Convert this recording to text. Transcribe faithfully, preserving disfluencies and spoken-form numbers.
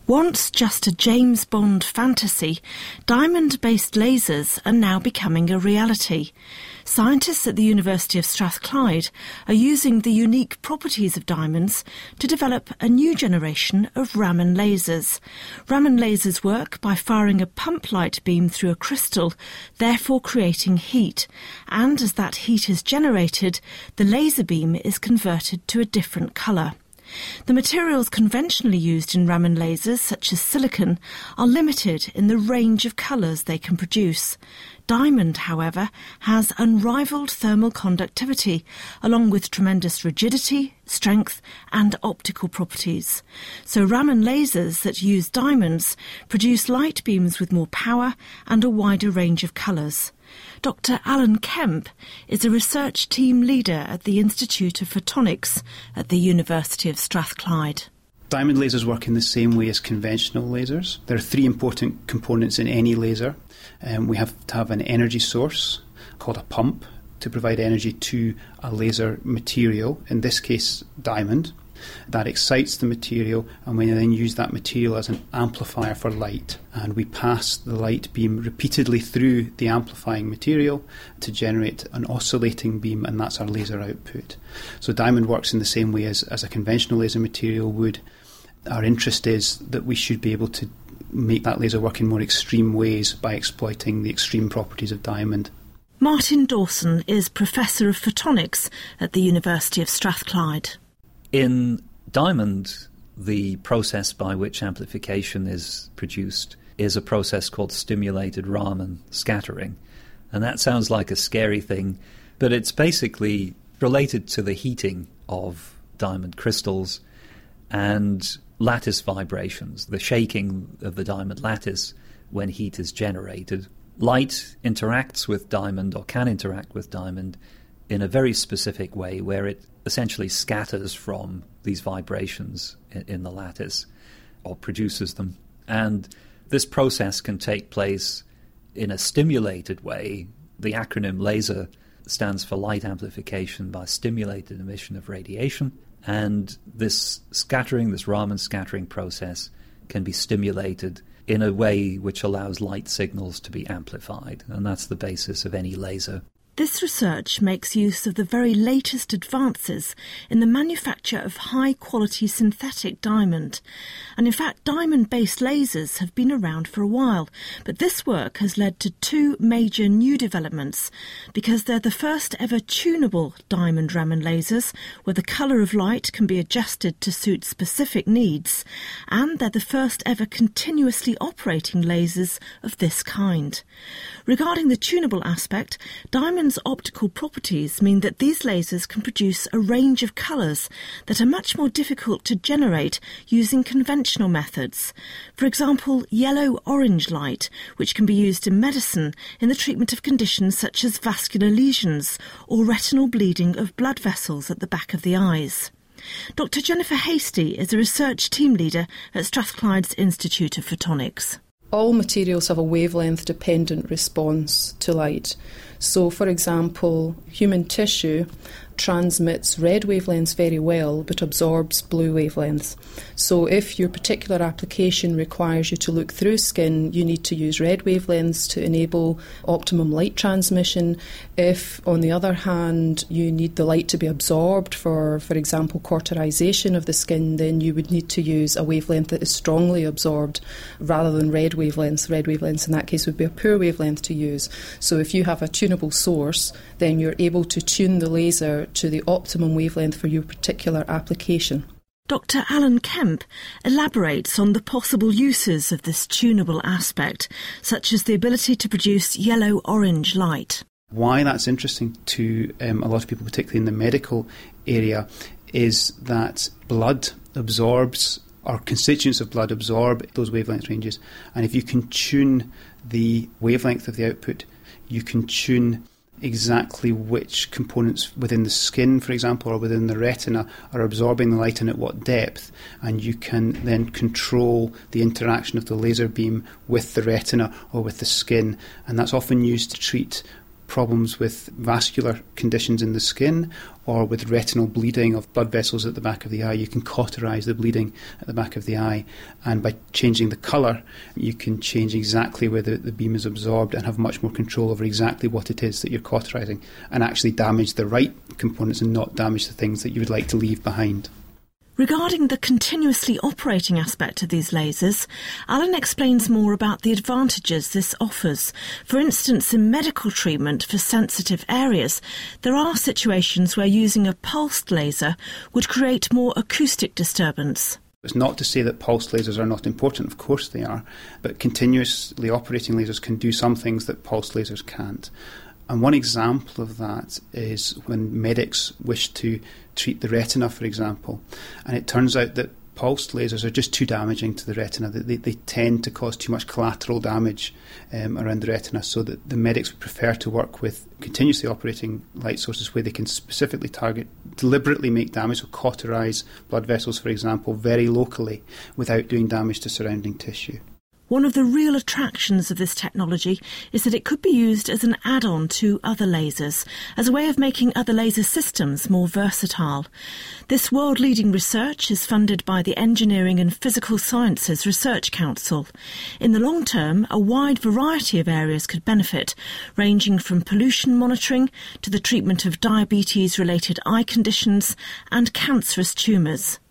Once just a James Bond fantasy, diamond-based lasers are now becoming a reality. Scientists at the University of Strathclyde are using the unique properties of diamonds to develop a new generation of Raman lasers. Raman lasers work by firing a pump light beam through a crystal, therefore creating heat. And as that heat is generated, the laser beam is converted to a different colour. The materials conventionally used in Raman lasers, such as silicon, are limited in the range of colours they can produce. Diamond, however, has unrivalled thermal conductivity, along with tremendous rigidity, strength and optical properties. So Raman lasers that use diamonds produce light beams with more power and a wider range of colours. Doctor Alan Kemp is a research team leader at the Institute of Photonics at the University of Strathclyde. Diamond lasers work in the same way as conventional lasers. There are three important components in any laser. Um, we have to have an energy source called a pump to provide energy to a laser material, in this case diamond. That excites the material, and we then use that material as an amplifier for light. And we pass the light beam repeatedly through the amplifying material to generate an oscillating beam, and that's our laser output. So diamond works in the same way as, as a conventional laser material would. Our interest is that we should be able to make that laser work in more extreme ways by exploiting the extreme properties of diamond. Martin Dawson is Professor of Photonics at the University of Strathclyde. In diamond, the process by which amplification is produced is a process called stimulated Raman scattering. And that sounds like a scary thing, but it's basically related to the heating of diamond crystals and lattice vibrations, the shaking of the diamond lattice when heat is generated. Light interacts with diamond, or can interact with diamond, in a very specific way where it essentially scatters from these vibrations in, in the lattice, or produces them. And this process can take place in a stimulated way. The acronym LASER stands for light amplification by stimulated emission of radiation. And this scattering, this Raman scattering process, can be stimulated in a way which allows light signals to be amplified. And that's the basis of any laser. This research makes use of the very latest advances in the manufacture of high-quality synthetic diamond. And in fact, diamond-based lasers have been around for a while, but this work has led to two major new developments, because they're the first ever tunable diamond Raman lasers, where the colour of light can be adjusted to suit specific needs, and they're the first ever continuously operating lasers of this kind. Regarding the tunable aspect, diamond optical properties mean that these lasers can produce a range of colours that are much more difficult to generate using conventional methods. For example, yellow-orange light, which can be used in medicine in the treatment of conditions such as vascular lesions or retinal bleeding of blood vessels at the back of the eyes. Doctor Jennifer Hastie is a research team leader at Strathclyde's Institute of Photonics. All materials have a wavelength-dependent response to light. So, for example, human tissue transmits red wavelengths very well but absorbs blue wavelengths. So if your particular application requires you to look through skin, you need to use red wavelengths to enable optimum light transmission. If, on the other hand, you need the light to be absorbed for, for example, cauterization of the skin, then you would need to use a wavelength that is strongly absorbed rather than red wavelengths. Red wavelengths in that case would be a poor wavelength to use. So if you have a tunable source, then you're able to tune the laser to the optimum wavelength for your particular application. Doctor Alan Kemp elaborates on the possible uses of this tunable aspect, such as the ability to produce yellow-orange light. Why that's interesting to um, a lot of people, particularly in the medical area, is that blood absorbs, or constituents of blood absorb those wavelength ranges. And if you can tune the wavelength of the output, you can tune exactly which components within the skin, for example, or within the retina are absorbing the light and at what depth, and you can then control the interaction of the laser beam with the retina or with the skin. And that's often used to treat problems with vascular conditions in the skin or with retinal bleeding of blood vessels at the back of the eye, you can cauterise the bleeding at the back of the eye. And by changing the colour, you can change exactly where the, the beam is absorbed and have much more control over exactly what it is that you're cauterising and actually damage the right components and not damage the things that you would like to leave behind. Regarding the continuously operating aspect of these lasers, Alan explains more about the advantages this offers. For instance, in medical treatment for sensitive areas, there are situations where using a pulsed laser would create more acoustic disturbance. It's not to say that pulsed lasers are not important, of course they are, but continuously operating lasers can do some things that pulsed lasers can't. And one example of that is when medics wish to treat the retina, for example, and it turns out that pulsed lasers are just too damaging to the retina. They, they tend to cause too much collateral damage um, around the retina, so that the medics would prefer to work with continuously operating light sources where they can specifically target, deliberately make damage, or cauterise blood vessels, for example, very locally without doing damage to surrounding tissue. One of the real attractions of this technology is that it could be used as an add-on to other lasers, as a way of making other laser systems more versatile. This world-leading research is funded by the Engineering and Physical Sciences Research Council. In the long term, a wide variety of areas could benefit, ranging from pollution monitoring to the treatment of diabetes-related eye conditions and cancerous tumours.